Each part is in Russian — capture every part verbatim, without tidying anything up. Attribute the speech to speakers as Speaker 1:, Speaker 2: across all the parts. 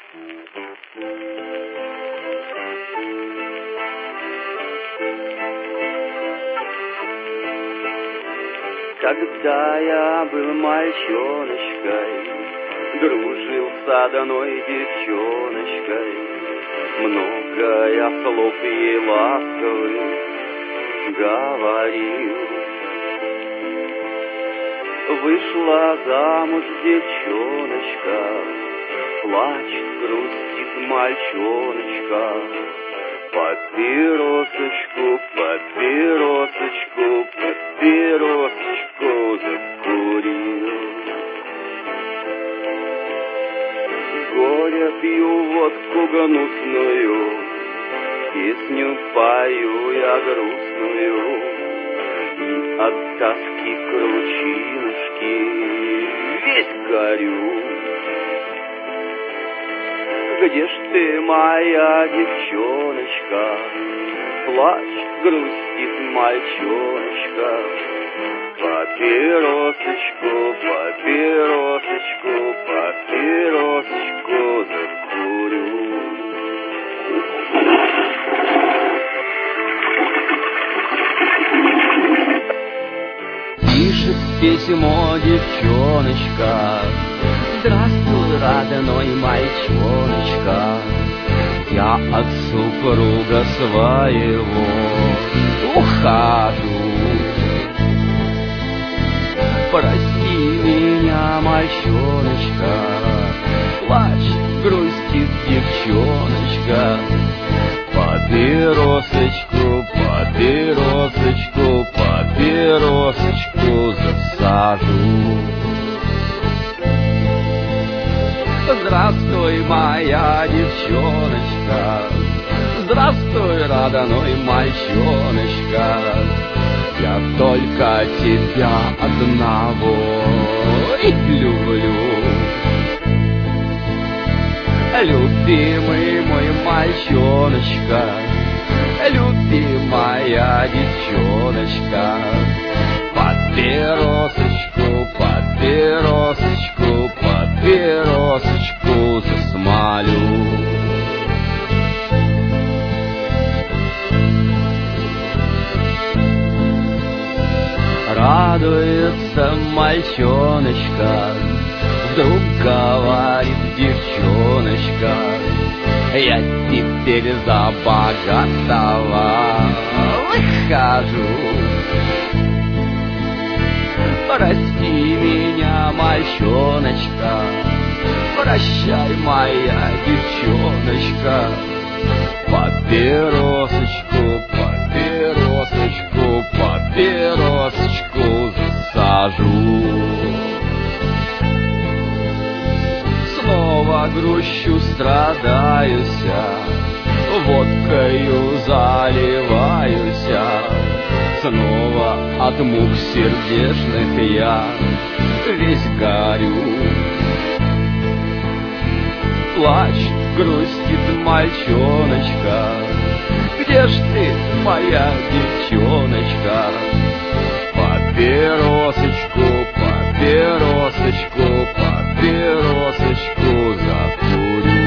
Speaker 1: Когда я был мальчоночкой, дружил с одной девчоночкой, много я слов ей ласковых говорил. Вышла замуж девчоночка, плачет, грустит мальчоночка. Папиросочку, папиросочку, папиросочку закурил. Горе пью водку гнусную, песню пою я грустную, и от тоски кручинушки весь горю. Где ж ты, моя девчоночка? Плачет, грустит мальчоночка. Папиросочку, папиросочку, папиросочку закурю. Пишет письмо девчоночка: здравствуй, родной мальчоночка, я от супруга своего ухожу. Прости меня, мальчоночка, плачет, грустит девчоночка. Папиросочку, папиросочку, папиросочку засажу. Здравствуй, моя девчоночка, здравствуй, родной мальчоночка, я только тебя одного и люблю. Любимый мой мальчоночка, любимая девчоночка, папиросочку, папиросочку, папиросочку засмалю. Радуется мальчоночка, вдруг говорит девчоночка: я теперь за богатого выхожу. Прости меня, мальчоночка, прощай, моя девчоночка. Папиросочку, папиросочку, папиросочку засажу. Снова грущу, страдаюся, водкою заливаюся. Снова от мук сердечных я весь горю. Плачет, грустит мальчоночка, где ж ты, моя девчоночка? Папиросочку, папиросочку, папиросочку закурю.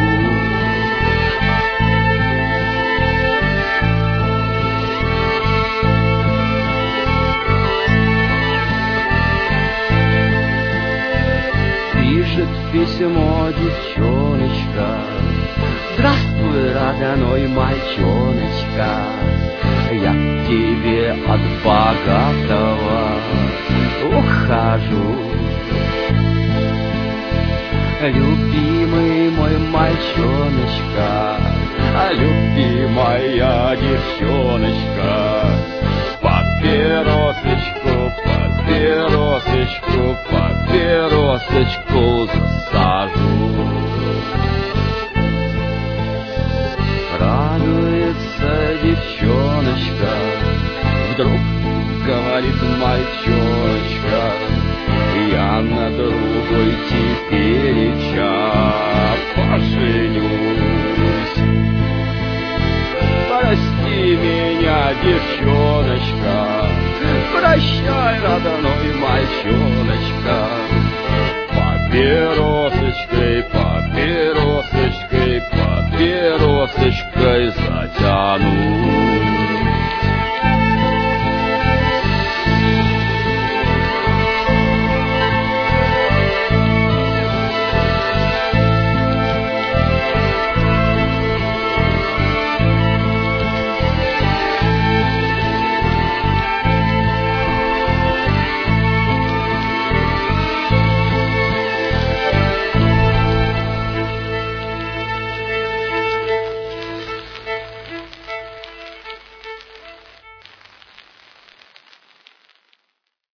Speaker 1: Пишет письмо девчоночка: здравствуй, родной мальчоночка, я к тебе от богатого ухожу. Любимый мой мальчоночка, любимая девчоночка, папиросочку, папиросочку, папиросочку засажу. Радуется девчоночка, вдруг говорит мальчоночка: я на другой тепереча поженюсь. Прости меня, девчоночка, прощай, родной мальчоночка. Папиросочку,